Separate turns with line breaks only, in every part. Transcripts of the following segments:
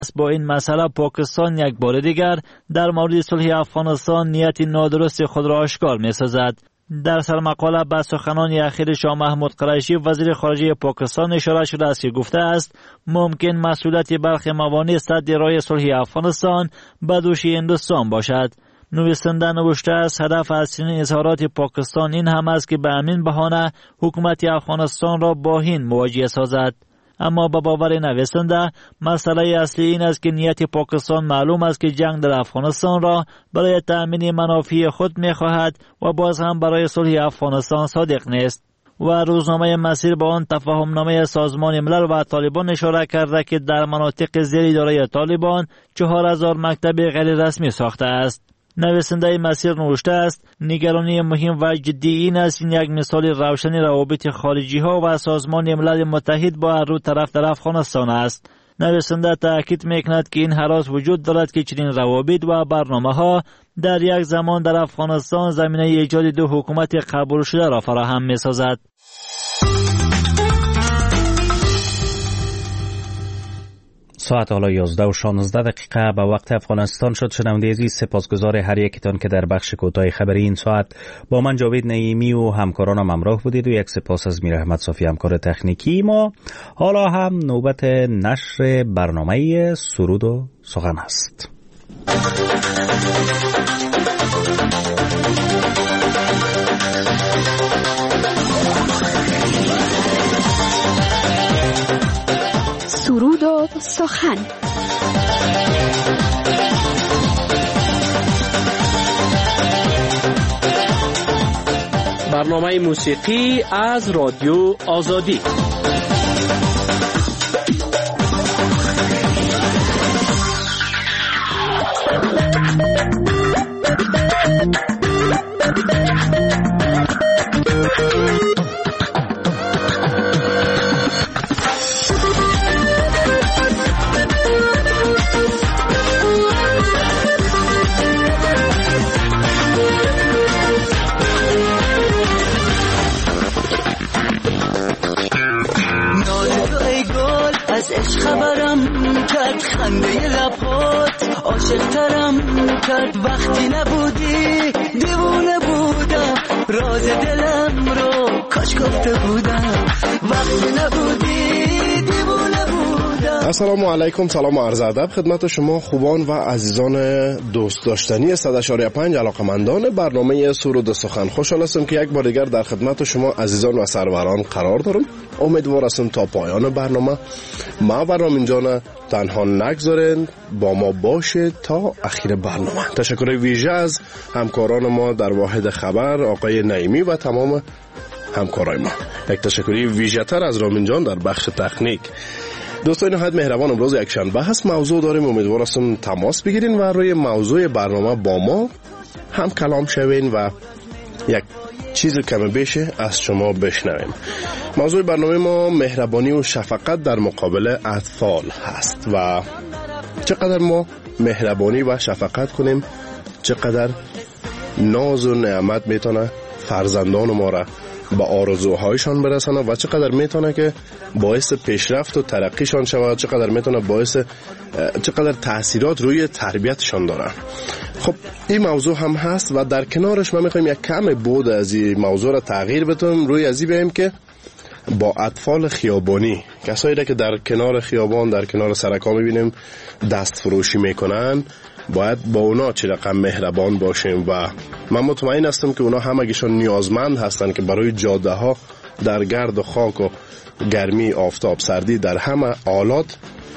با این مسئله پاکستان یک بار دیگر در مورد صلح افغانستان نیت نادرست خود را آشکار می‌سازد. در سرمقاله به سخنان اخیر شاه محمود قریشی وزیر خارجه پاکستان اشاره شده است که گفته است ممکن مسئولیت برخی موانع سد راه صلح افغانستان به دوش هندوستان باشد. نویسنده نوشته است هدف اصلی اظهارات پاکستان این هم است که به همین بهانه حکومت افغانستان را با هند مواجه سازد. اما به باور نویسنده مسئله اصلی این است که نیت پاکستان معلوم است که جنگ در افغانستان را برای تأمین منافع خود می‌خواهد و باز هم برای صلح افغانستان صادق نیست. و روزنامه مسیر با آن تفاهمنامه سازمان ملل و طالبان اشاره کرده که در مناطق زیر اداره طالبان 4000 مکتب غیر رسمی ساخته است. نویسنده مسیر نوشته است نگرانی مهم و جدی این است این یک مثال روشن روابط خارجی ها و سازمان ملل متحد با هر دو طرف در افغانستان است. نویسنده تاکید میکند که این هراس وجود دارد که چنین روابط و برنامه ها در یک زمان در افغانستان زمینه ایجاد دو حکومت قبول شده را فراهم میسازد.
ساعت حالا 11:16 به وقت افغانستان شد. شنونده عزیز، سپاسگزار هر یکتان که در بخش کوتاه خبری این ساعت با من جاوید نعیمی و همکارانم همراه بودید و یک سپاس از میر احمد صافی همکار تکنیکی ما. حالا هم نوبت نشر برنامه سرود و سخن است.
سرود و سخن.
برنامه موسیقی از رادیو آزادی.
خبرم کرد خنده لبات، عاشق‌ترم کرد وقتی نبودی، دیوونه بودم راز دلم رو کاش گفته بودم، وقتی نبودی دیوونه بودم.
السلام علیکم، سلام و عرض ادب خدمت شما خوبان و عزیزان دوست داشتنی 100.5 علاقمندان برنامه سرود و سخن. خوشحال هستم که یک بار دیگر در خدمت شما عزیزان و سروران قرار دارم. امیدوار هستم تا پایان برنامه ما برنامه اینجا تنها نگذارین، با ما باشه تا اخیر برنامه. تشکر ویژه از همکاران ما در واحد خبر آقای نعیمی و تمام همکارای ما. یک تشکری ویژه تر از رامین جان در بخش تکنیک. دوستان نهایت مهربان، امروز یک شنبه هست، موضوع داریم، امیدوار هستم تماس بگیرین و روی موضوع برنامه با ما هم کلام شوین و یک چیز کم بیشه از شما بشنویم. موضوع برنامه ما مهربانی و شفقت در مقابل اطفال هست و چقدر ما مهربانی و شفقت کنیم، چقدر ناز و نعمت میتونه فرزندان ما را با آرزوهایشان برسانه و چقدر میتونه که باعث پیشرفت و ترقیشان شود، چقدر میتونه چقدر تأثیرات روی تربیتشان داره. خب این موضوع هم هست و در کنارش ما میخوایم یک کم بود از این موضوع را تغییر بدیم، روی ازی بیم که با اطفال خیابانی، کسایی را که در کنار خیابان در کنار سرکا میبینیم دست فروشی میکنن، باید با اونا چه رقم مهربان باشیم و من مطمئن هستم که اونا همگیشون نیازمند هستن که برای جاده ها در گرد و خاک و گرمی آفتاب سردی در همه حالات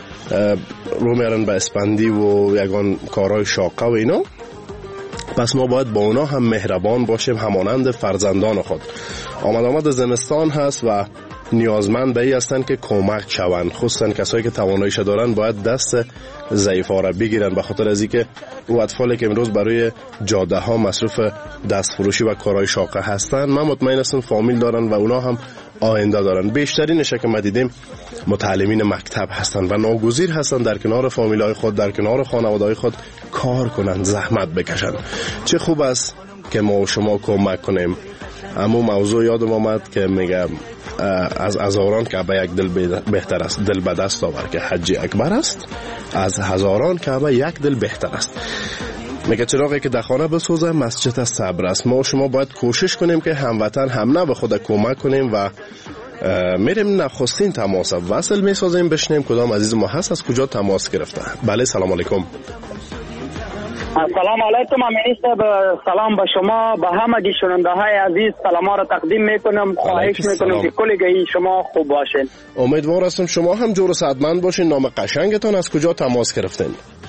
رو میارن به اسپندی و یگان کارهای شاقه و اینا. پس ما باید با اونا هم مهربان باشیم همانند فرزندان خود. آمد زمستان هست و نیازمند به ای هستن که کمک شوند، خصوصا کسایی که تواناییش دارن باید دست ضعیفا را بگیرن، به خاطر از اینکه او اطفالی که امروز برای جاده ها مصروف دست فروشی و کارهای شاقه هستن، من مطمئن هستم فامیل دارن و اونا هم آینده دارن. بیشترینش که ما دیدیم متعلمین مکتب هستن و ناگزیر هستن در کنار فامیلای خود، در کنار خانواده‌های خود کار کنن، زحمت بکشن. چه خوب است که ما و شما کمک کنیم اما موضوع یادم آمد که میگم از هزاران کعبه یک دل بهتر است، دل به دست آور که حج اکبر است، از هزاران کعبه یک دل بهتر است. میگه چراغی که در خانه بسوزه مسجد از صبر است. ما و شما باید کوشش کنیم که هموطن هم نه به خود کمک کنیم و میریم نخستین تماس وصل میسازیم، بشنیم کدام عزیز ما هست، از کجا تماس گرفته. بله سلام علیکم.
سلام علیکم امینی صاحب، سلام به شما، به همه شنونده های عزیز سلام را تقدیم میکنم. خواهش میکنم که کلگی شما خوب باشین.
امیدوار هستم شما هم جور و صحتمند باشین. نام قشنگتان، از کجا تماس گرفتین؟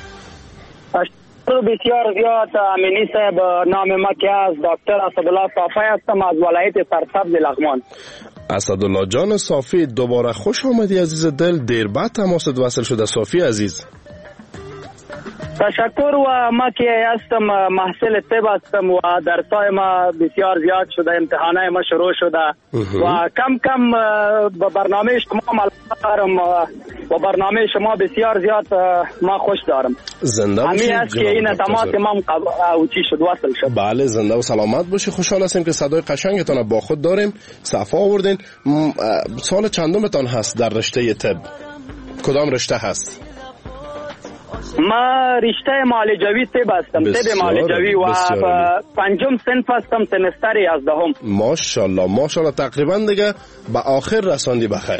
بسیار زیاد امینی صاحب، نام ما که از دکتر اسدالله صافی هستم از ولایت سرسبز لغمان.
اسدالله جان صافی، دوباره خوش آمدی عزیز دل. دیر بعد تماست وصل شده صافی عزیز.
تشکر. و ما که هستم محصل طب هستم و درسای ما بسیار زیاد شده، امتحانای ما شروع شده و کم کم با برنامه شما ملاقات دارم و برنامه شما بسیار زیاد ما خوش دارم.
زنده باشید.
همین است که این تماس ما اوچی شد، وصل شد.
بله زنده و سلامت باشی. خوشحال هستیم که صدای قشنگتان با خود داریم. صفا آوردین. سال چندمتان هست در رشته طب؟ کدام رشته هست؟
ما رشته معالجوی طب هستم، طب معالجوی و پنجم صنف هستم، سمستر 11.
ماشاءالله ماشاءالله، تقریبا دیگه به آخر رساندی بخیر.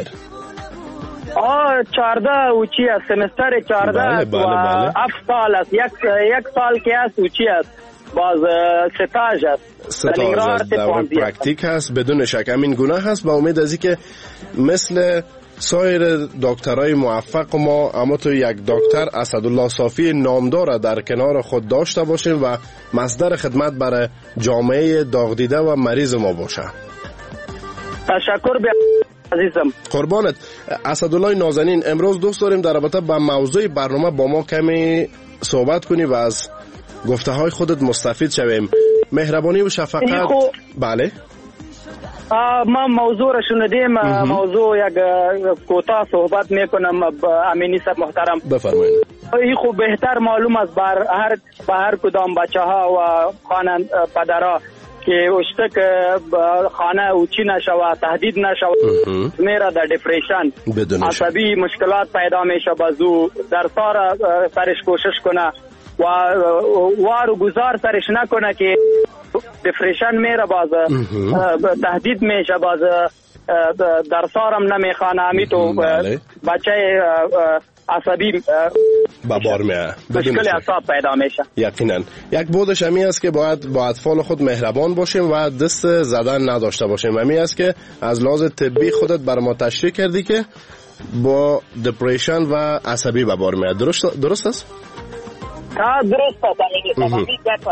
14 اوچی است، سمستر 14 و 7 سال است، یک سال که است اوچی است، باز ستاژ است،
دور پرکتیک هست. بدون شک همین گونه هست. با امید از اینکه مثل سایر دکترای موفق ما، اما تو یک دکتر اسدالله صافی نامدار در کنار خود داشته باشیم و مصدر خدمت برای جامعه داغ دیده و مریض ما باشه.
تشکر عزیزم.
قربانت. اسدالله نازنین، امروز دوست داریم در رابطه با موضوع برنامه با ما کمی صحبت کنی و از گفته های خودت مستفید شویم. مهربانی و شفقت. بله
ما موضوع را شنیدیم. موضوع یک کوتاه صحبت میکنم امینی صاحب محترم.
بفرمایید.
این خوب بهتر معلوم است به هر کدام بچه ها و خانه پدرها که اشته که خانه اوچی نشوه، تهدید نشوه، میره در دپریشن، عصبی مشکلات پیدا میشه، بازو در سرش کوشش کنه و وارو گذار سرش نکنه که دپریشن میره، باز تهدید میشه، باز در سارم نمیخوانه، همی تو بچه عصبی
ببار میه،
مشکل اعصاب پیدا میشه.
یقینا یک بودش همی است که باید با اطفال خود مهربان باشیم و دست زدن نداشته باشیم. همی است که از لحاظ طبی خودت بر ما تشریح کردی که با دپریشن و عصبی ببار میه. درست است؟
درست است.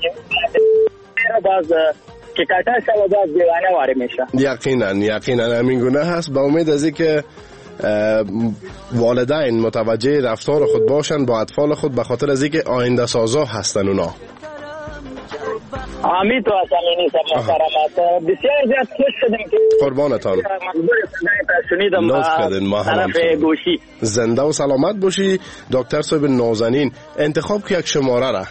باز که کتا شو باز دیوانه واره میشه.
یقینا همین گونه هست. با امید از اینکه والدین متوجه رفتار خود باشن با اطفال خود، به خاطر از اینکه آینده سازا هستن اونا.
آمین تو امینی صاحب محترم، بسیار زیاد خوش شدیم که
قربانتان
شنیدم.
لطف کردین. ما هم
گوشی
زنده و سلامت باشی. دکتر صاحب نازنین، انتخاب که یک شماره را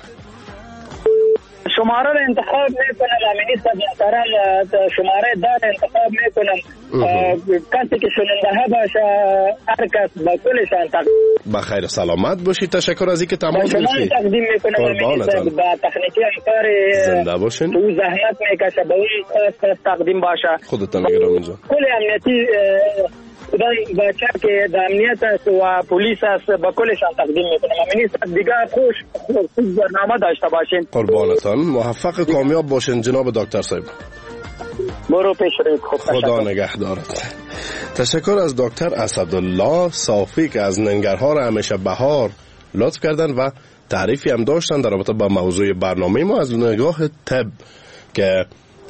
انتخاب میکنم امینی صاحب محترم، شماره دار انتخاب میکنم. کسی که شنونده ها باشه، هر کس با کلشان
بخیر و سلامت باشی. تشکر از اینکه تماس گرفتی.
شما تقدیم میکنم امینی صاحب، با تکنیکی همکار
زنده باشین.
تو زحمت میکشه، با اون خاص تقدیم باشه.
خودتان گرام اینجا.
کل امنیتی خدای بچه که در امنیت است و پلیس است، با کلشان تقدیم میکنم. امینی صاحب دیگه خوب برنامه داشته باشین.
قربانتان، موفق کامیاب باشین جناب دکتر صاحب.
برو پیش روید.
خدا نگهدارت. تشکر از دکتر اسدالله صافی که از ننگرهار همیشه بهار لطف کردن و تعریفی هم داشتن در رابطه با موضوع برنامه ما از نگاه طب که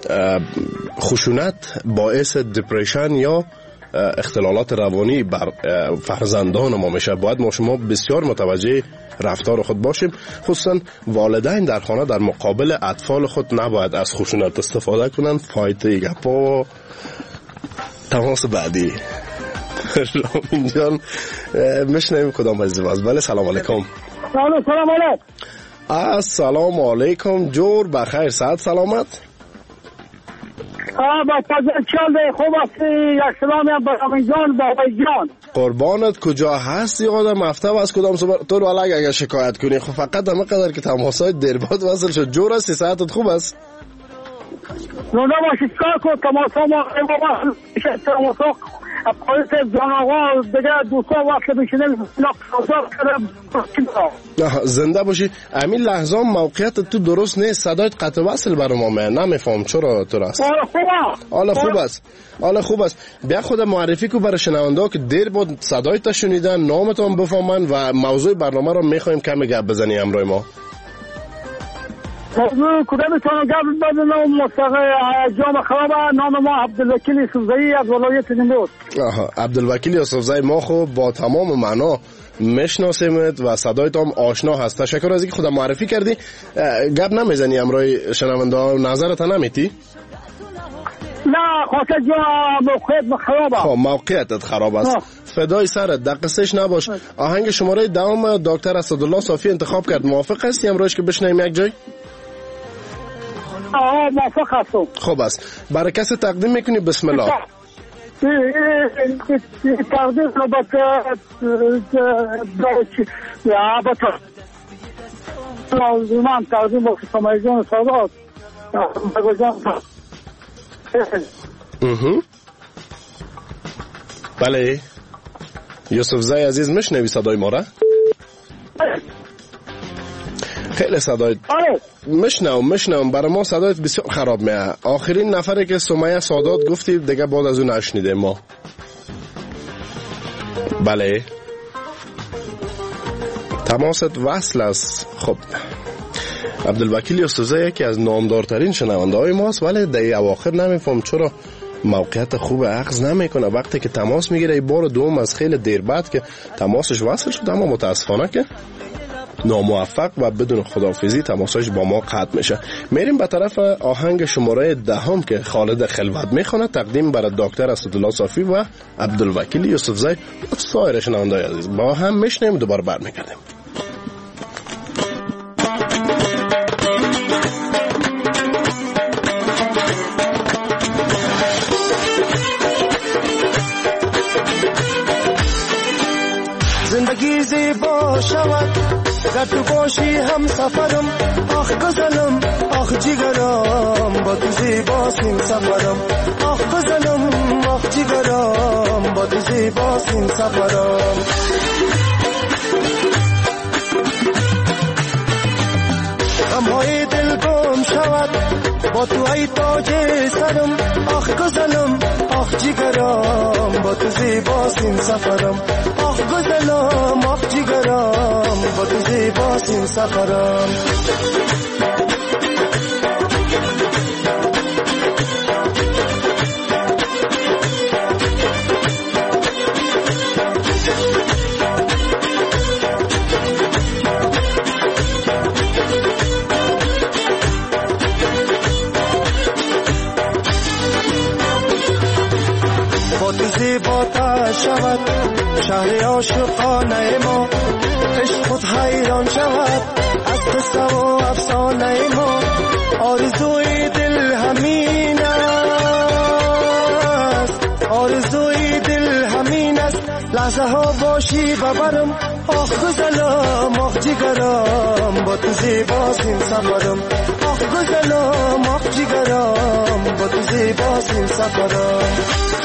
خشونت باعث دپریشن یا اختلالات روانی بر فرزندان ما میشه. باید ما شما بسیار متوجه رفتار خود باشیم، خصوصا والدین در خانه در مقابل اطفال خود نباید از خشونت استفاده کنند. فایده گپا تماس بعدی رامین جان میشنویم کدام عزیز باز. بله سلام علیکم.
سلام علیکم.
السلام علیکم. جور بخیر، صحت سلامت.
با تازه خوب است. یک سلامی هم به امین جان، به آقای جان.
قربانت کجا هستی آدم هفته و از کدام صبح تو رو الگ اگر شکایت کنی خب فقط همه قدر که تماسای درباد وصل شد جور است. صحتت خوب است؟
نونه باشید کار کن تماسا ما تماسا پایت جان آقا دیگه دوستا وقت بشینه
زنده باشی. همین لحظه موقعیت تو درست نیست. صدایت قطع وصل برای ما من نمیفهم چرا تو راست. حالا خوب است. بیا خود معرفی کو برای شنونده که دیر بود صدایت شنیدن نامتون بفهمن و موضوع برنامه رو میخوایم کمی گپ بزنی امروز ما.
موضوع کدامتون گپ بزنم مستقل جام خراب. نام ما عبدالوکیل یوسفزئی از ولایت نیمروز.
عبدالوکیل یوسفزئی ما خب با تمام معنا میشناسیمت و صدایت هم آشنا هست. تشکر از اینکه خودت معرفی کردی. گپ نمیزنی امروز شنونده ها نظرت نمیتی؟
نه خاطر جا موقعیت خرابه.
خب موقعیتت خراب است. فدای سرت در قصهش نباش. آهنگ شماره دوم دکتر اسدالله صافی انتخاب کرد. موافق هستی امروز که بشنویم یک جای؟
موافق هستم.
خوب است. برای کسی تقدیم میکنی؟ بسم الله.
تقدیم من تقدیم با سمیجان سادات
بله یوسفزئی عزیز میشنوی صدای ما را؟ خیلی صدایت میشنوم برای ما صدایت بسیار خراب میه. آخرین نفری که سمیه سادات گفتی دیگه بعد از اون نشنیده ما. بله تماست وصل است. خب عبدالوکیل یوسفزئی یکی از نامدارترین شنونده های ماست ولی در اواخر نمیفهم چرا موقعیت خوب اخذ نمیکنه. وقتی که تماس میگیره بار دوم از خیلی دیر بعد که تماسش وصل شد اما متاسفانه که ناموفق و بدون خداحافظی تماسش با ما قطع میشه. میریم به طرف آهنگ شماره دهم که خالد خلوت میخونه تقدیم برای دکتر اسدالله صافی و عبدالوکیل یوسفزئی و سایر شنونده‌های عزیز. با هم میشنیم دوباره برمیگردیم.
زندگی زیبا شود گر تو باشی هم سفرم. آخ گزنم آخ جیگرم با تو زیباست سفرم. آخ گزنم آخ جیگرم با تو زیباست سفرم. غمهای دل گم شود با تو ای تاج سرم. آخ گزنم آخ جیگرم با تو زیباست سفرم. آخ گزنم آخ جیگرم با تو زیباست سفرم. با تو زیباتر شود شهر عاشقانه ما. عشق خود حیران شود از قصه و افسانه ما. آرزوی دل همین است. آرزوی دل همین است لحظه ها باشی ببرم. آخ گزنم آخ جیگرم با تو زیباست سفرم. آخ گزنم آخ جیگرم با تو زیباست سفرم.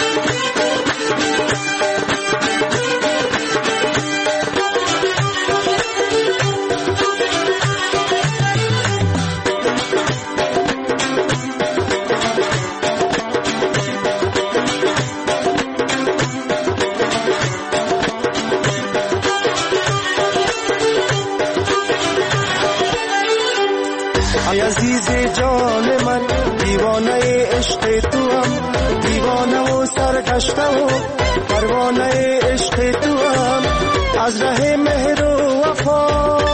ای عزیز جان من دیوانه عشق تو هم. دیوانه و سرگشته و پروانه عشق تو هم. از ره مهر و وفا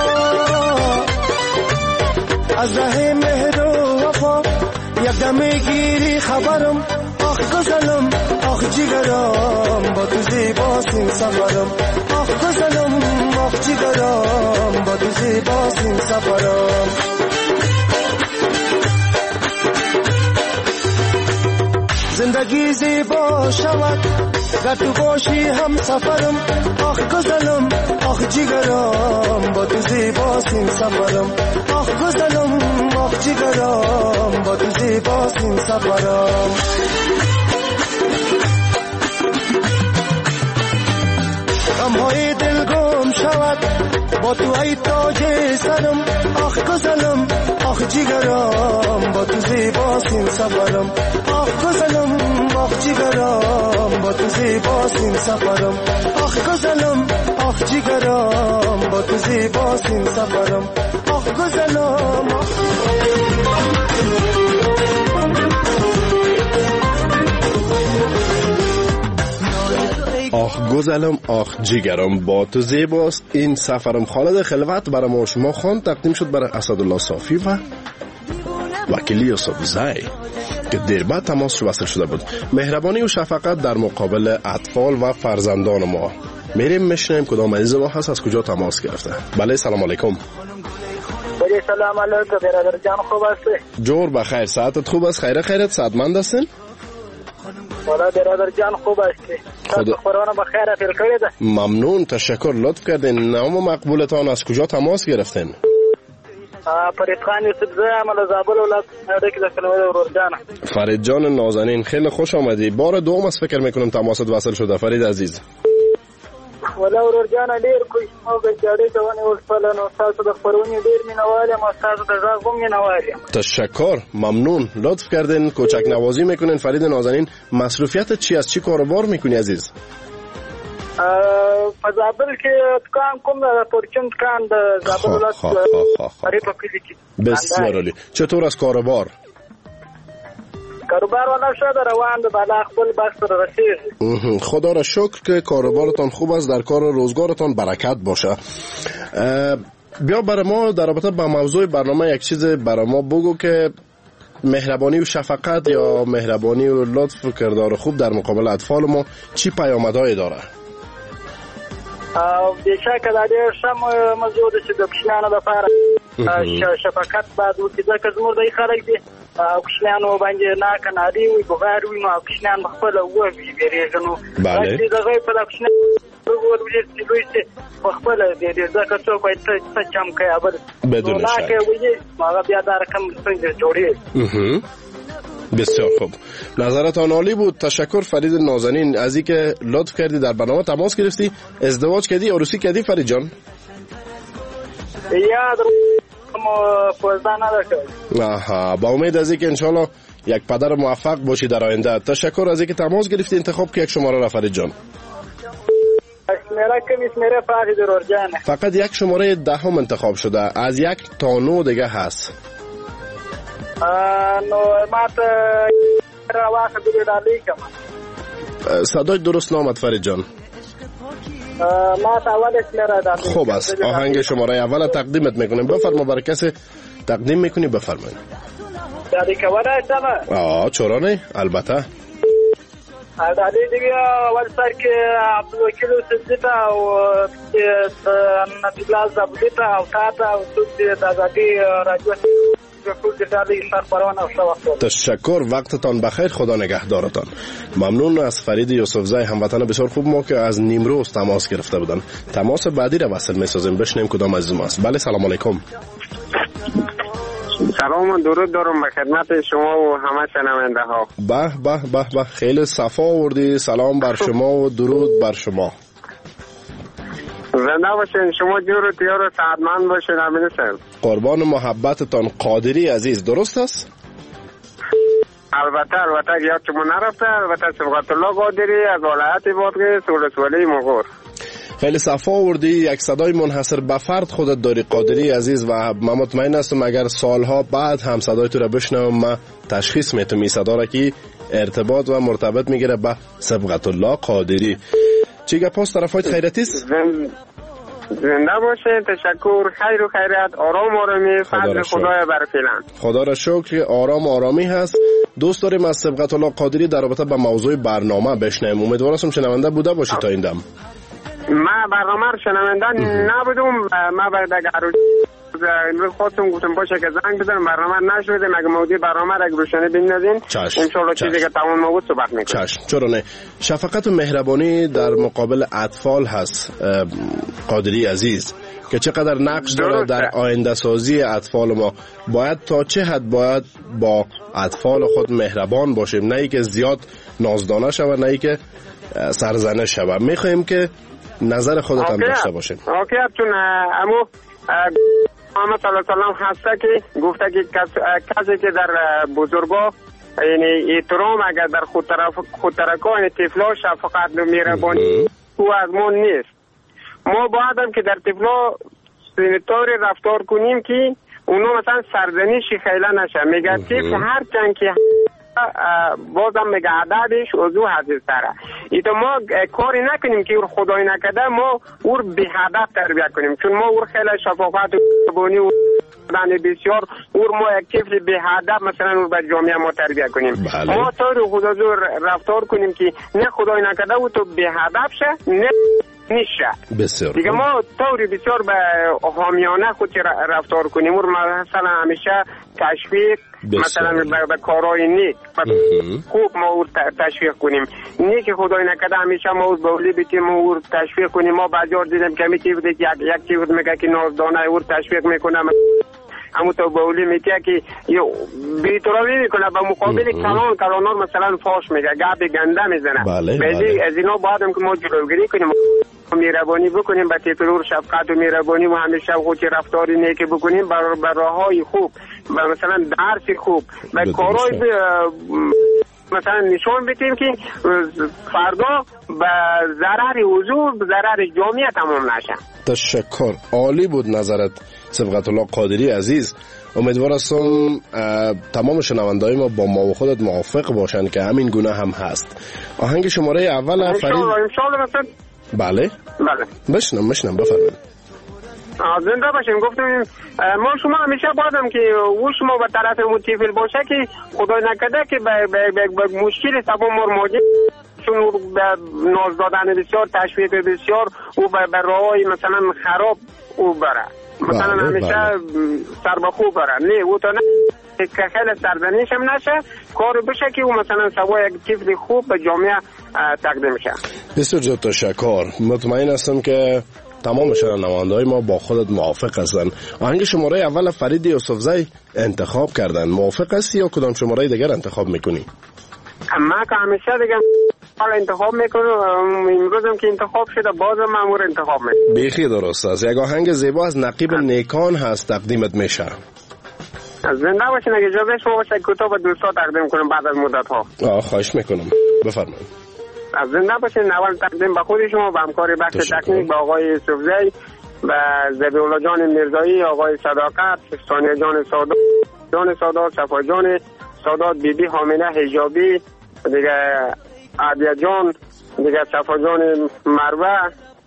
از ره مهر و وفا یک دم گیری خبرم. آخ گزنم آخ جیگرم با تو زیباست سفرم. آخ گزنم آخ جیگرم با تو زیباست سفرم. زندگی زیبا شود گر تو باشی هم سفرم آخ گزلم آخ جگرم با تو زیباست این سفرم آخ گزلم آخ جگرم با تو زیباست این سفرم غمهای دل گم شود با تو ای تاج سرم آخ گزلم آخ جگرم با تو زیباست این سفرم آخ گزلم آخ جگرم با تو زیباست این سفرم آخ گزلم آخ جگرم با تو زیباست این سفرم آخ گزلم
آخ گزلم آخ جیگرم با تو زیباست این سفرم. خالد خلوت برای ما شما خوان تقدیم شد برای اسدالله صافی و وکیلی یوسفزی که دیر بعد تماس وصل شده بود. مهربانی و شفقت در مقابل اطفال و فرزندان ما. میریم میشنیم کدام عزیز ما هست از کجا تماس گرفته. بله سلام علیکم.
بله سلام علیکم برادر جان، خوب هستی؟
جور بخیر، ساعتت خوب است؟ خیرت سعادتمند هستین؟
والا برادر جان خوب هستی؟ خدا قرآن بخیر افیل کرده.
ممنون، تشکر، لطف کردین. نام مقبولتان از کجا تماس گرفتین؟
فرید خان یوسفزی عمل زابل ولایت نوردکی در کلمه ورور جان.
فرید جان نازنین خیلی خوش آمدی. بار دوم از فکر میکنم تماست وصل شده فرید عزیز.
ولا ورور جان ډیر کوی ما به جاړې ته ونیول فلانو تاسو د خبرونې ډیر مینوالم او تاسو د غږ هم مینوالم.
تشکر، ممنون، لطف کردین، کوچک نوازی میکنین. فرید نازنین مصروفیت چی از چی کاروبار میکنی عزیز؟
په زابل کې دکان کوم د پرچم دکان د زابل ولایت فرید په کلی کې.
بسیار عالی. چطور از کاروبار؟
کاروبار والا شده روان ده بالا خپل بخت رسید.
خدا را شکر که کاروبارتان خوب است، در کار و روزگارتان برکت باشه. بیا برای ما در رابطه با موضوع برنامه یک چیز برای ما بگو که مهربانی و شفقت یا مهربانی و لطف و کردار خوب در مقابل اطفال ما چی پیامدهایی داره؟
بیشک دا ډېر ښه موضوع ده چې د کوچنیانو لپاره شفقت باید وکړي ځکه زموږ د خلک دي کوچنیانو باندې ناکناري وي بغیر وي نو کوچنیان به خپله ووېرېږي نو چې د هغوی په کوچنیان لوی شي په خپله وېرېږي ځکه څوک وایي ته چم کوې او بل نو ناکې ویي نو هغه بیا دا رقم ستونزې جوړېږي.
بسیار خوب، نظرتان عالی بود. تشکر فرید نازنین از اینکه لطف کردی در برنامه تماس گرفتی. ازدواج کردی، عروسی کردی فرید جان؟ آها، با امید از اینکه انشالله یک پدر موفق باشی در آینده. تشکر از اینکه تماس گرفتی. انتخاب که یک شماره را فرید جان. فقط یک شماره 10 انتخاب شده، از 1 تا 9 دیگه هست.
نو ماته راوخه دې ډالۍ کوم.
صدای درست نامد فرید جان.
ماته اول اسمره ډالۍ.
خوب است، آهنگ شماره اول تقدیمت میکنیم. بفرما برای کسی تقدیم میکنی بفرمایید.
ډالۍ کولای شم؟
چرا نه؟ البته.
ډالۍ دیگه اول سر کې عبدالوکیل یوسفزي ته او نبیل الله زابلي ته او تا ته او څوک د ازادي راډیو
تشکر، وقتتان بخیر، خدا نگهدارتان. ممنون از فرید یوسفزی هموطن بسیار خوب ما که از نیمروز تماس گرفته بودن. تماس بعدی را وصل می‌سازیم. بشنیم کدام عزیز ما است. بله سلام علیکم.
سلام و درود دارم به خدمت شما و همه شنونده ها.
به خیلی صفا آوردی. سلام بر شما و درود بر شما.
زنده باشین، شما جور و تیار و سعادمند باشین. امین سر
قربان محبتتان. قادری عزیز درست است؟
البته یاد شما نرفته. البته سبقت الله قادری از ولایت بادغیس ولسوالی مغور.
خیلی صفا آوردی. یک صدای منحصر به فرد خودت داری قادری عزیز و من مطمئن هستم اگر سالها بعد هم صدای تو را بشنوم من تشخیص میتونم این صدا را که ارتباط و مرتبط میگیره به سبقت الله قادری. چی گپاست طرفایت خیرتی است؟
زنده باشه. تشکر، خیر و خیرت، آرامی، فضل خدای بر فعلا.
خدا را شکر آرامی هست. دوست داریم از سبقت الله قادری در رابطه با موضوع برنامه بشنویم. امیدوارم شنونده بوده باشی تا این دم.
من برنامه رو شنونده نبودم. من بعد اگر امروز خودتون گفتم باشه که زنگ بزنم، برنامه نشده، مگه موضوع برنامه را روشنی بندازین ان شاء الله چیزی که تمام موضوع صحبت میکنیم.
چشم. چرا نه؟ شفقت و مهربانی در مقابل اطفال هست قادری عزیز که چقدر نقش داره در آینده سازی اطفال ما. باید تا چه حد باید با اطفال خود مهربان باشیم، نه ای که زیاد نازدانه شود، نه ای که سرزنش شود. میخوایم که نظر خودت هم داشته باشیم.
اوکی چون امو محمد صلی الله علیه و سلم هسته که گفته که کسی که در بزرگا یعنی احترام اگر در خود ترکان طفلا شفقت و مهربانی او از ما نیست. ما باید هم که در طفلا طوری رفتار کنیم که اونو مثلا سرزنشی خیلی نشه. میگه طفل هر چند که بازم میگه عددش اوزو حدیث تره. ایتا ما کاری نکنیم که او خدای نکده ما او به هدف تربیت کنیم، چون ما او خیلی شفاقت و مهربانی و بسیار او ما یک طفل به هدف مثلا او به جامعه ما تربیت کنیم. ما طور خدازو رفتار کنیم که نه خدای نکده او تو به هدف شه نه نیشه.
بسیار
دیگه ما طوری بسیار به حامیانه خود رفتار کنیم، او مثلا همیشه تشویق مثلا به کارهای نیک خوب ما او تشویق کنیم، نیک خدای نکده همیشه ما او بولی بیتیم ما او تشویق کنیم. ما بجار دیدم که همی چیز یک چیز میگه که نازدانه او تشویق میکنه، همون تو بولی میگه که بی‌تراوی میکنه به مقابل کلانار مثلا فاش میگه گپ گنده میزنه. بله. از اینا باید که ما جلوگیری کنیم، مهربانی بکنیم به طفل، شفقت و مهربانی و همیشه خود رفتاری نیک بکنیم به راههای خوب، مثلا درس خوب، به کارهای مثلا نشون بدیم که فردا به ضرر حضور به ضرر جامعه تمام نشه.
تشکر. عالی بود نظرت سبقت الله قادری عزیز. امیدوار هستم تمام شنونده‌های ما با ما و خودت موافق باشن که همین گونه هم هست. آهنگ شماره اول فرید
ان شاء الله مثلا
بله بشنم بفرمایید.
زنده باشیم. گفتم ما شما همیشه بادم که او شما به طرف متفیل باشه که خدای نکده که به مشکل سبا مرماجه، چون به ناز دادن بسیار تشویق بسیار او به راهی مثلا خراب او بره، مثلا همیشه سر به خوب بره، نه او تا نه که خیلی سرزنش هم نشه، کار بشه که او مثلا سبا یک طفل خوب به جامعه تقدیم شه.
بسیار زیاد تشکر. مطمئن هستم که تمام شنونده‌های ما با خودت موافق هستن. آهنگ شماره اول فرید یوسفزی انتخاب کردن، موافق هستی یا کدام شماره دیگر انتخاب میکنی؟
من که همیشه دیگه انتخاب میکنم، امروزم که انتخاب شده بازم مامور انتخاب میکنم.
بیخی درست است. یک آهنگ زیبا از نقیب نیکان هست تقدیمت میشه.
زنده باشین. اگه اجازه شما باشه کوتاه به دوستا تقدیم کنم بعد از مدت ها.
خواهش میکنم بفرمایید.
از زنده باشین. اول تقدیم به خود شما، به همکار بخش تکنیک، به آقای یوسفزی، به ذبیح‌الله جان میرزایی، آقای صداقت، ثانیه جان سادات، صفا جان سادات، بیبی حامله حجابی، دیگه عادیه جان، دیگه صفا جان مروه،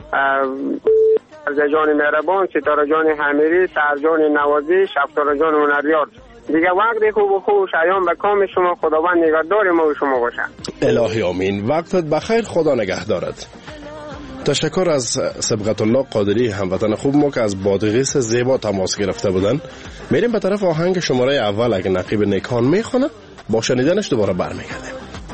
عرض جان مهربان، ستاره جان حمیری، سهر جان نوازی، شفتار جان هنریار. دیگه وقت خوب و خوش ایام به کام شما. خداوند نگهدار ما و شما باشه.
الهی آمین. وقتت بخیر. خدا نگهدارت. تشکر از سبقت الله قادری هموطن خوب ما که از بادغیس زیبا تماس گرفته بودن. میریم به طرف آهنگ شماره اول. اگه نقیب نیکان میخونه با شنیدنش دوباره برمیگردیم.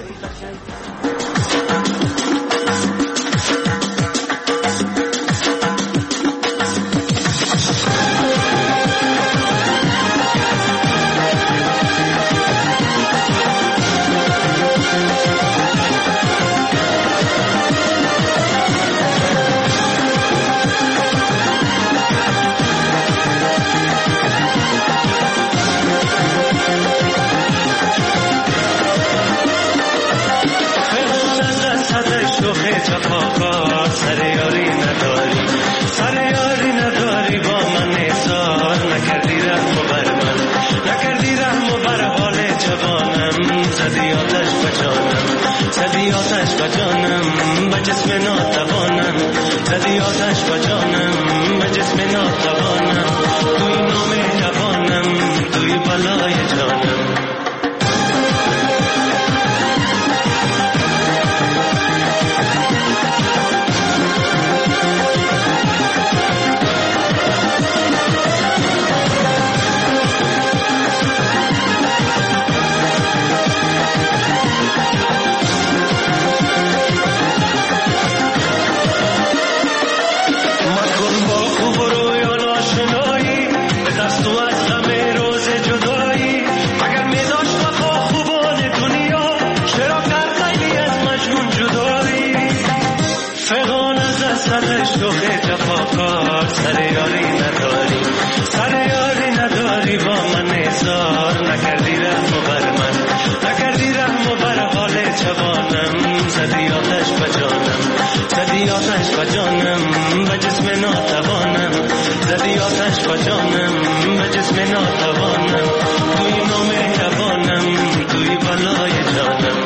زدی آتش به جانم به جسم ناتوانم، زدی آتش به جانم به جسم ناتوانم، توی نام جوانم توی بلای جانم. و جانم به جسم ناتوانم توی نامهربانم توی بلای جانم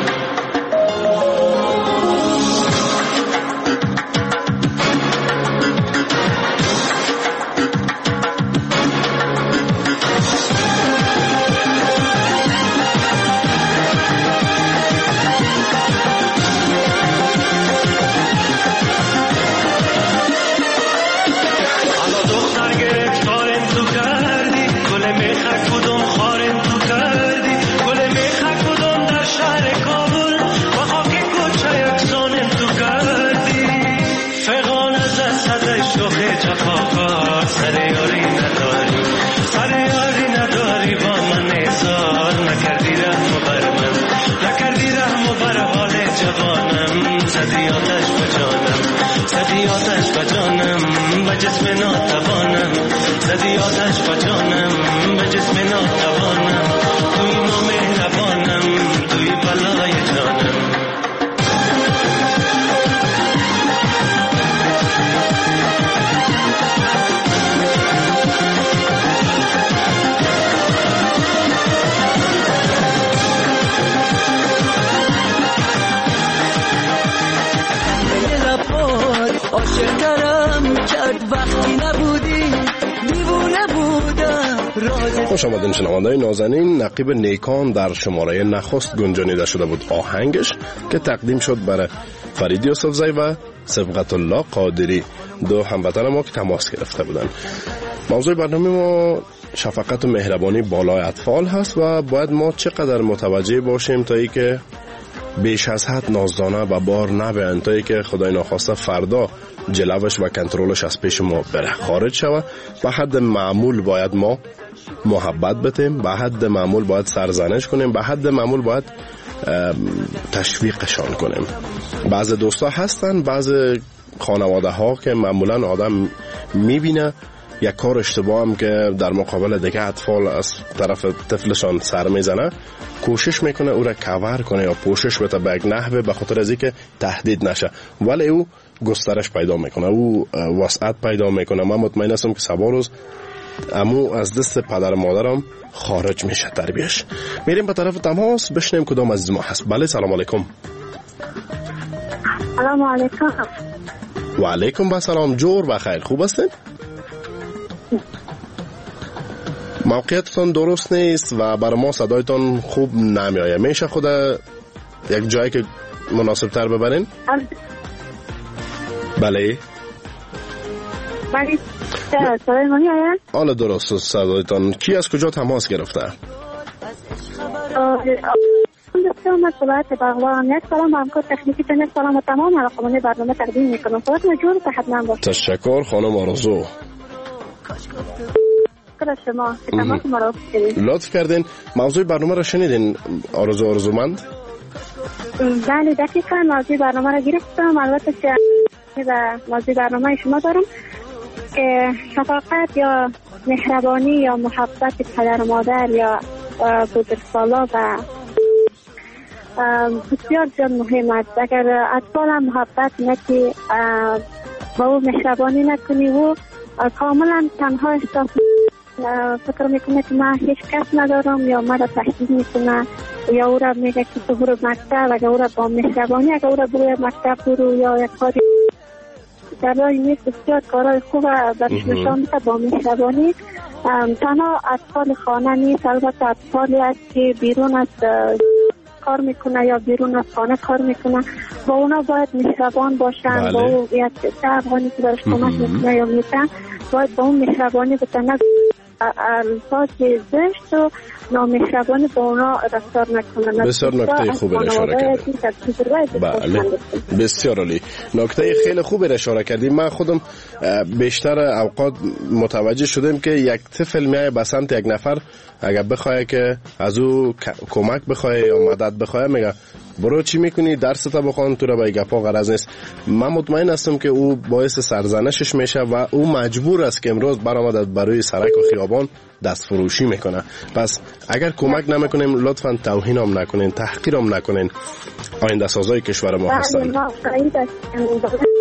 زدی آتش به جانم به جسم ناتوانم زدی آتش به جانم به جسم ناتوانم توی نامهربانم توی بلای جانم
عاشقم کرد وقتی نبودی دیوونه بودم.
خوش آمدین شنونده‌های نازنین. نقیب نیکان در شماره نخست گنجانیده شده بود آهنگش که تقدیم شد برای فرید یوسفزی و صبغت الله قادری، دو هموطن ما که تماس گرفته بودن. موضوع برنامه ما شفقت و مهربانی بالای اطفال هست و باید ما چقدر متوجه باشیم تا ای که بیش از حد نازدانه و بار نبیان، تا ای که خدای ناخواسته فردا جلوش و کنترلش از پیش ما بره خارج شود. به حد معمول باید ما محبت بتیم، به حد معمول باید سرزنش کنیم، به حد معمول باید تشویقشان کنیم. بعض دوستا هستن، بعض خانواده ها که معمولا آدم میبینه یک کار اشتباه هم که در مقابل دیگه اطفال از طرف طفلشان سر میزنه، کوشش میکنه او را کاور کنه یا پوشش بده به یک نحوه به خاطر از اینکه تهدید نشه، ولی او گسترش پیدا میکنه، او وسعت پیدا میکنه. من مطمئن هستم که سبا روز امو از دست پدر مادرم خارج میشه تربیش. میریم به طرف تماس بشنیم کدام عزیز ما هست. بله سلام علیکم.
سلام علیکم.
و علیکم با سلام. جور بخیر، خوب هستین؟ موقعیتتان درست نیست و برای ما صدایتان خوب نمیایه. میشه خود یک جایی که مناسب تر ببرین؟ بله
بله صدای ما میایه؟
حالا درست صدایتان. کی از کجا تماس گرفته؟
سلام و تمام رقمان برنامه تقدیم میکنم. خودت مجبور صحت من باشه.
تشکر خانم آرزو.
شما تماس ما را
لطف کردین. موضوع برنامه را شنیدین آرزومند؟
بله دقیقاً موضوع برنامه را گرفتم. البته که موضوع برنامه شما دارم که شفقت یا مهربانی یا محبت پدر و مادر یا بزرگسالا و بسیار جان مهم است. اگر اطفال هم محبت نکنی با او مهربانی نکنی و کاملا تنها احساس فکر میکنه که من هیچ کس ندارم یا مرا تهدید میکنه یا او را میگه که تو برو مکتب، اگر او را با مهربانی اگر او را برو مکتب برو یا یک کاری در راه نیست بسیار کارهای خوب برش نشان میده با مهربانی. تنها اطفال خانه نیست، البته اطفالی است که بیرون از کار میکنه یا بیرون از خانه کار میکنه، با اونا باید مهربان باشن. با او یک افغانی که برش کمک میکنه یا میتن باید با اون مهربانی بکنه، الفاظ زشت و نامهربانی با اونا رفتار نکنه.
بسیار نکته خوبی را اشاره کردیم. بله بسیار عالی، نکته خیلی خوبی را اشاره کردیم. من خودم بیشتر اوقات متوجه شدم که یک طفل میای به سمت یک نفر، اگر بخواه که از او کمک بخواه یا مدد بخواه میگه برو چی میکنی، درستا بخوان، تو را به گپا غرض نیست. من مطمئن هستم که او باعث سرزنشش میشه و او مجبور است که امروز برآمد برای سرک و خیابان دست فروشی میکنه. پس اگر کمک نمیکنیم لطفاً توهین هم نکنین، تحقیر هم نکنین. آینده سازای کشور ما هستند.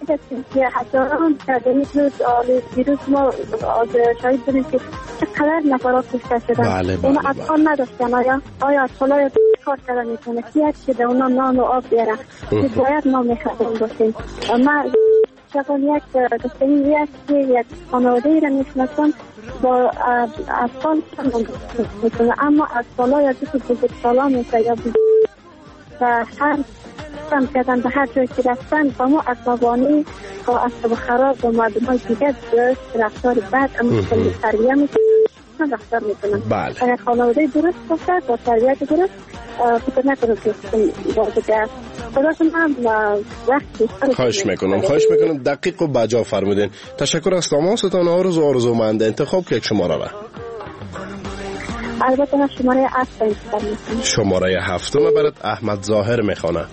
که هزاران تعداد روز دیروز ما شاهد بودیم که چقدر نفرات کشته شدن. اونا اطفال نداشتن. آیا اطفال های کار کردن میتونه که در اونا نان و آب بیارن که باید ما میخوادیم باشیم. ما شکل یک دستگی که یک خانواده ای را میشناسم با اطفال میتونه، اما اطفال های که بزرگ سالان میشه یا و هر هم کردن به هر جایی که رفتن با ما عصبانی با عصب خراب با مردم های دیگه رفتار بد اما تربیه میکنن رفتار میکنن. اگر خانواده درست باشه با تربیت درست فکر نکنم که بازده
خواهش میکنم دقیق و بجا فرمودین. تشکر از تماستان. آرزومند انتخاب که شماره را
البته من شماره 7 انتخاب میکنم.
شماره 7 برات احمد ظاهر میخونه.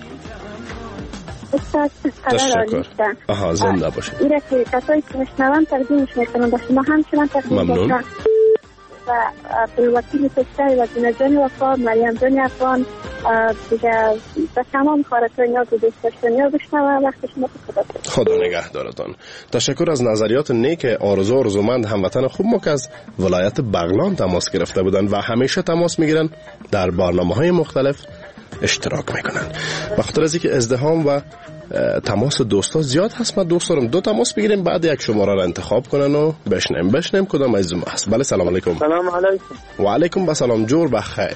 تشکر. زنده باشید.
ایره که کسایی که مشنوان تقدیمش میکنم با شما همچنان تقدیم میکنم و عبدالوکیل پشتری و جنجانی وفا مریم جانی افغان دیگه به تمام خارج‌های نیاز و دوستاشتنی ها بشنوه. وقت شما
خدا نگهدارتان. تشکر از نظریات نیک آرزومند هموطن خوب ما که از ولایت بغلان تماس گرفته بودن و همیشه تماس میگیرن در برنامه‌های مختلف اشتراک میکنن. بخاطر از اینکه ازدحام و تماس دوستا زیاد هست من دوست دارم 2 تماس بگیریم بعد یک شماره را انتخاب کنن و بشنیم کدام از ما هست. بله سلام علیکم.
سلام علیکم.
و علیکم السلام. جور بخیر.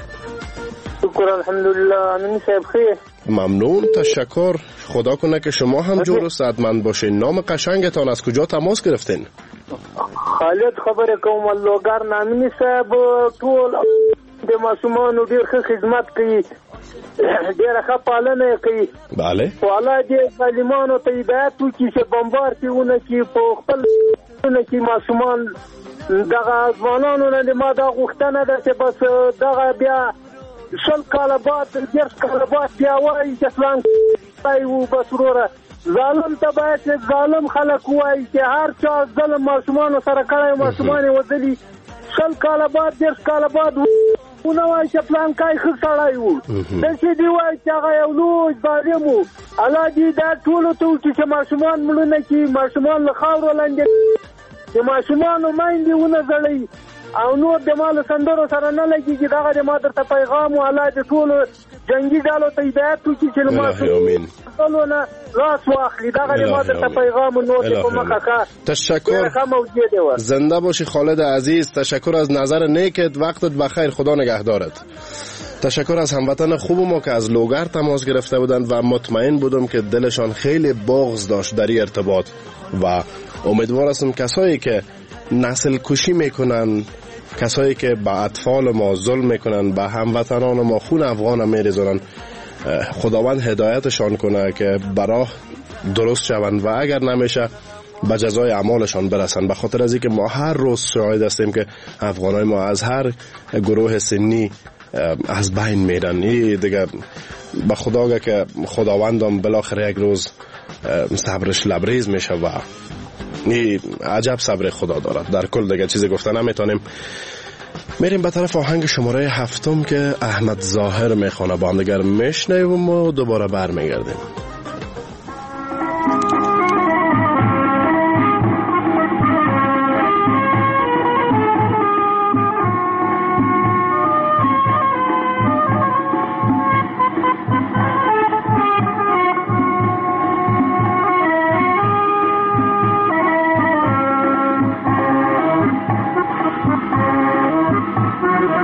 شکر الحمدلله. امین صاحب خیر.
ممنون. تشکر. خدا کنه که شما هم جور و صحتمند باشین. نام قشنگتان از کجا تماس گرفتین؟
خالد خبره کوم لوګر نامنی صاحب ټول د ماشومانو ډیر ښه خدمت کوي ډیر ښه پالنه کوي.
بله.
والله دې ظالمانو ته هدایت وکړي چې بمبار کیونه کې په خپل نه کې ماشومان دغه ځوانانو نه ما دا غوښتنه ده چې بس دغه بیا شل کاله بعد 10 کاله بعد بیا وایي چې فلان پای وو بس وروره ظالم ته باید ظالم خلک وایي چې هر چا ظلم ماشومانو سره کړی ماشومان یې وځلي شل کاله بعد 10 کاله بعد ونه وایي چې پلان کای ښه سړی وو داسې دې وایي چې هغه یو لوی ظالم وو. الله دې دا ټولو ته وکړي چې ماشومان مړونه کړي ماشومان له خاورو لاندې د ماشومانو میندې ونه ځړوي او نور د مال سندرو سره نه لګيږي. دغه د ما درته پیغام او الله دې ټولو جنگي ډالو ته هدایت وکړي چې ماشومان راس واخلي. دغه د ما درته پیغام نور په مخه کا.
تشکر. زنده باشی خالد عزیز. تشکر از نظر نیکت. وقتت بخیر. خدا نگهدارت. تشکر از هموطن خوب ما که از لوگر تماس گرفته بودند و مطمئن بودم که دلشان خیلی بغض داشت در این ارتباط و امیدوار هستم کسایی که نسل کشی میکنن، کسایی که با اطفال ما ظلم میکنن، با هموطنان ما خون افغان میریزونن، خداوند هدایتشان کنه که براه درست شوند و اگر نمیشه به جزای اعمالشان برسن. به خاطر از اینکه ما هر روز شاهد هستیم که افغانای ما از هر گروه سنی از بین میرن. این دیگه به خدا که خداوندم بالاخره یک روز صبرش لبریز میشه و این عجب صبر خدا دارد. در کل دیگه چیزی گفته نمیتونیم. میریم به طرف آهنگ شماره 7 که احمد ظاهر میخونه. با هم دیگر میشنویم و دوباره برمیگردیم.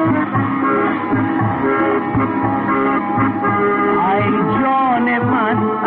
I join a man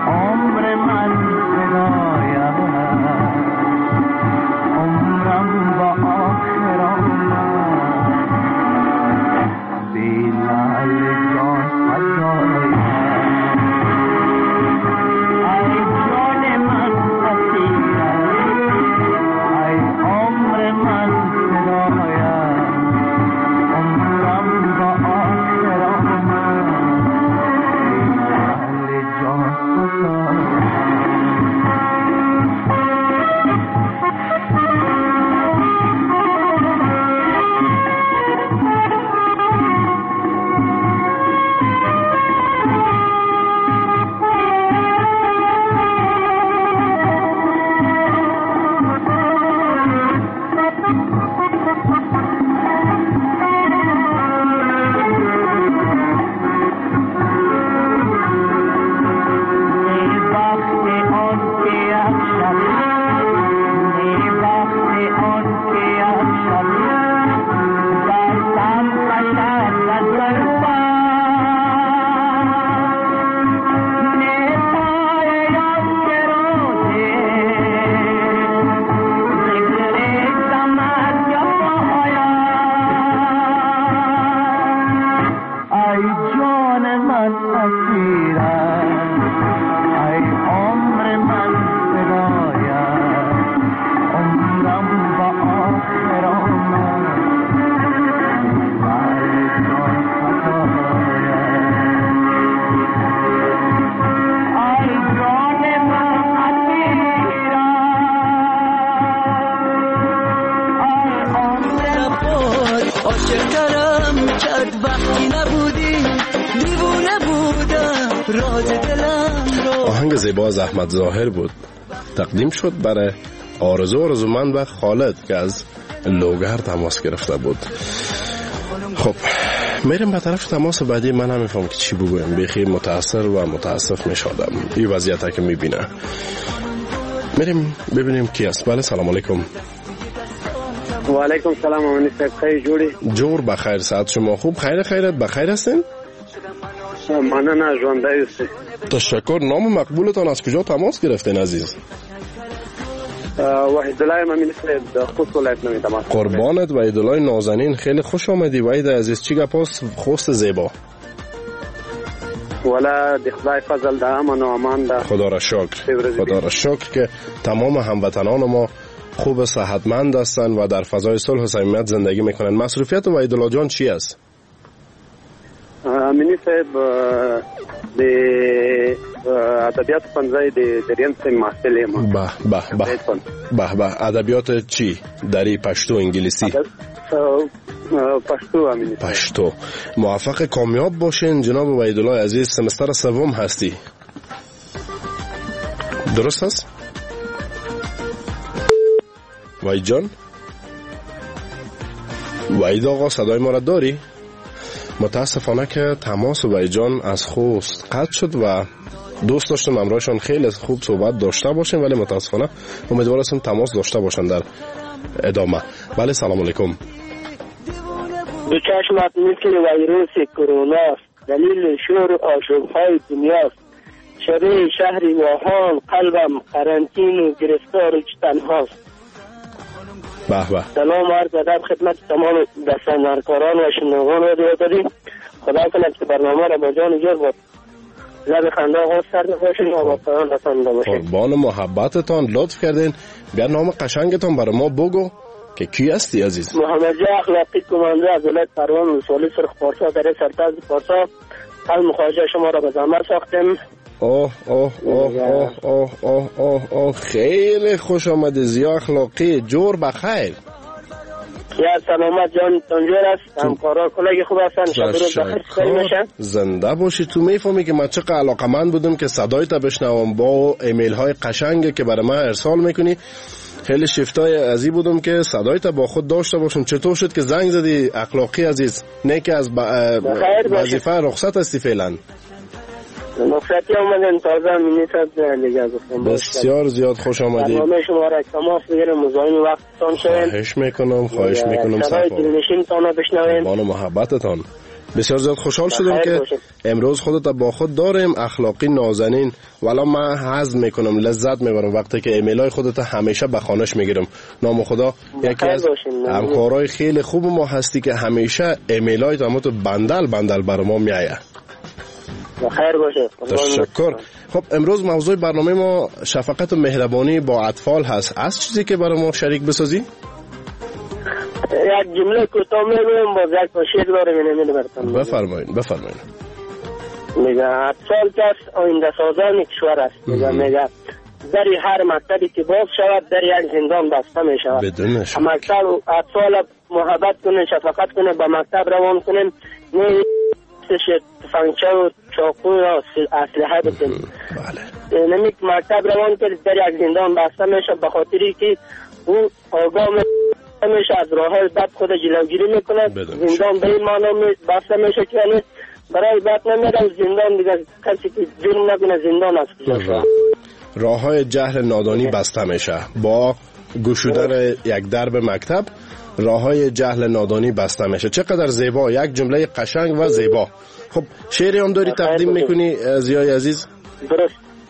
عمر من فدایم عمرم با آخر آمد بی لعل جان فدایم ای جان من اسیرم ای عمر من فدایم عمرم با آخر آمد بی لعل جان فدایم
آهنگ زیبا از احمد ظاهر بود، تقدیم شد برای آرزومند و خالد که از لوگر تماس گرفته بود. خب میریم به طرف تماس بعدی. من هم میفهم که چی بگویم، بیخی متاثر و متاسف میشدم این وضعیت که میبینه. میریم ببینیم کی است. بله سلام علیکم.
و علیکم سلام. امانی صاحب خیلی جوری؟
جور بخیر، ساعت شما خوب؟ خیرت بخیر هستین؟
مننه ژوندی است.
تشکر. نام مقبولتان از کجا تماس گرفتین عزیز؟
وحید الله امانی صاحب در خوست ولایت نمی تماس.
قربانت وحید الله نازنین، خیلی خوش آمدی وحید عزیز. چی گپاست خوست زیبا؟
ولا دی خدای فضل ده امن و امان ده.
خدا را شکر که تمام هموطنان ما خوب صحتمند هستند و در فضای صلح و صمیمیت زندگی میکنن. مصروفیت وحید الله جان چی است؟
امینی صاحب د ادبیات پنځای د دریم سیم محصل ما.
به ادبیات چی؟ دری پشتو انگلیسی؟
پشتو امینی.
پشتو. موفق کامیاب باشین جناب وحید الله عزیز. سمستر سوم هستی درست است؟ وحید جان، وحید آقا صدای ما را داری؟ متاسفانه که تماس وحید جان از خوست قطع شد و دوست داشتم امروزشان خیلی خوب صحبت داشته باشیم، ولی متاسفانه امیدوار هستم تماس داشته باشن در ادامه. بله سلام علیکم.
دو چشمت مثل ویروس کرونا است، دلیل شور و آشوب‌های دنیاست. شبیه شهری واهان قلبم قرنطین و گرفتار و تنهاست.
به
سلام عرض ادب خدمت تمام دستاندرکاران و شنوندگان رادیو آزادی. خدا کند که برنامه را با جان جور با لب خنده آغاز کرده باشین و با پایان رسانده باشین.
قربان محبتتان، لطف کردین. بیا نام قشنگتان برای ما بگو که کی هستی عزیز؟
محمد جا اخلاقی کمانده از ولایت پروان ولسوالی سرخ پارسا در سرتاز پارسا. قلب خواجه شما را به زحمت ساختیم.
خیلی خوش آمده زیا اخلاقی. جور بخیر.
یا سلامت جان تنجور است. همکارا کلاگی خوب هستن. شب روز بخیر.
زنده باشی. تو میفهمی که من چقدر علاقمند بودم که صدای تا بشنوم با ایمیل های قشنگ که برای من ارسال میکنی. خیلی شفتای ازی بودم که صدای تا با خود داشته باشم. چطور شد که زنگ زدی اخلاقی عزیز؟ نه که از وظیفه رخصت هستی فعلا؟
رخصتی آمدن تازه مینیسد دیگه گفتم.
بسیار زیاد خوش آمدی.
برنامه شما را تماس بگیرم مزاحم وقتتان شویم.
خواهش میکنم
صدای دلنشینتان را بشنویم.
با محبتتان بسیار زیاد خوشحال شدم که امروز خودت با خود داریم، اخلاقی نازنین. والا من هضم میکنم، لذت میبرم وقتی که ایمیلای خودت همیشه به خانش میگیرم. نام خدا یکی از همکارای خیلی خوب ما هستی که همیشه ایمیلای تو بندل بر ما میایه.
بخیر باشه.
تشکر. خب امروز موضوع برنامه ما شفقت و مهربانی با اطفال هست. از چیزی که برای ما شریک بسازی؟
یک جمله کوتاه میگم باز یک شعر دارم اینو براتون.
بفرمایید.
میگه اطفال کس آینده سازان کشور است. میگه در هر مکتبی که باز شود در یک زندان بسته می شود. مکتب اطفال محبت کنه، شفقت کنه، به مکتب روان کنیم، نه تفنگچه و چاقو یا اسلحه بکنیم. نمی مکتب روان کنه در یک زندان بسته می شود، به خاطری که او آگاه میشه از راه بد خود جلوگیری میکنه. زندان به این معنا بسته میشه که یعنی برای بد نمیرم زندان دیگه، کسی که جرم نکنه زندان است.
راه های جهل نادانی بسته میشه با گشودن یک درب مکتب. راه های جهل نادانی بسته میشه. چقدر زیبا، یک جمله قشنگ و زیبا. خب شعری هم داری تقدیم میکنی زیای عزیز؟
درست.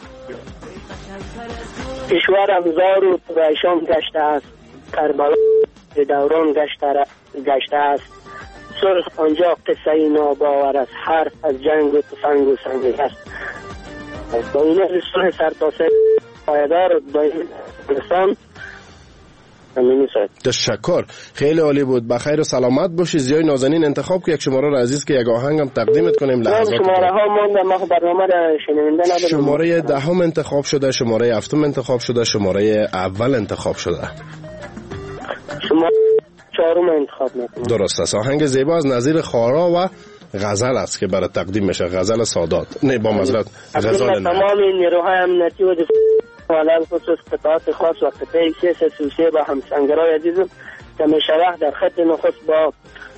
کشورم زار و پریشان گشته است، کربلا دوران گشته است، سرخ آنجا قصه ناباور است، حرف از جنگ و تفنگ و سنگ است. با این رسول سرتاسر پایدار با این رسان همینی ساید.
تشکر، خیلی عالی بود. بخیر و سلامت باشی. زیای نازنین انتخاب که یک شماره را عزیز که یک آهنگم تقدیمت کنیم. لحظات
شماره ها مونده، ما برنامه را شنونده ندارم.
شماره 10 انتخاب شده، شماره 7 انتخاب شده، شماره اول انتخاب شده،
شماره 4 انتخاب میکنم.
درست است. آهنگ زیبا از نظیر خارا و غزل است که برای تقدیم میشه. غزل سادات، نه با معذرت غزال.
تمام نیروهای امنیتی و علل خصوص قطعات خاص و قطعه کیس سوسیه با همسنگرهای عزیزم که میشه وقت در خط نخست با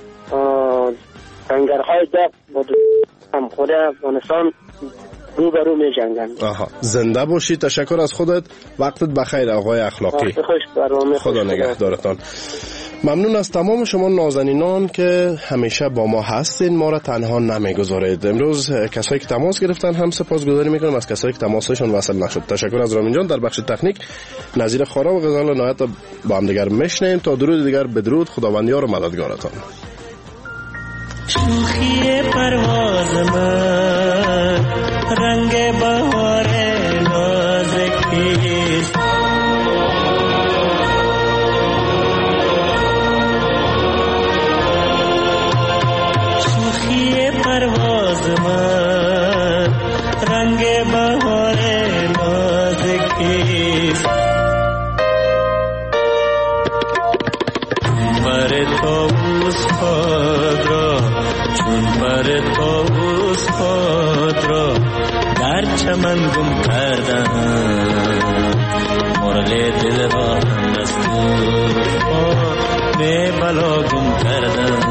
سنگرهای داغ با همخوری افغانستان روبرو می جنگن.
زنده باشی. تشکر از خودت. وقتت بخیر آقای اخلاقی. خدا نگهدارتان. ممنون از تمام شما نازنینان که همیشه با ما هستین، ما را تنها نمیگذارید. امروز کسایی که تماس گرفتن هم سپاسگزاری میکنم از کسایی که تماسشون وصل نشد. تشکر از رامین جان. در بخش تکنیک نظیر خارا و غزال نهایت با هم دیگر میشنیم. تا درود دیگر بدرود. خداوندیار و مددگارتان.
شوخی پرواز من رنگ بهار نازکیست، شوخی پرواز من رنگ بهار نازکیست، بر طاووس خود را چون بر طاووس خود را در چمن گم کردم، مرغ دل را هم دستور به بلا گم کردم،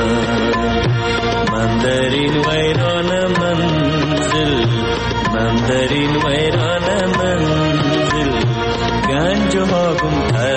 من در این ویران منزل، من در این ویران منزل گنج ها گم کردم.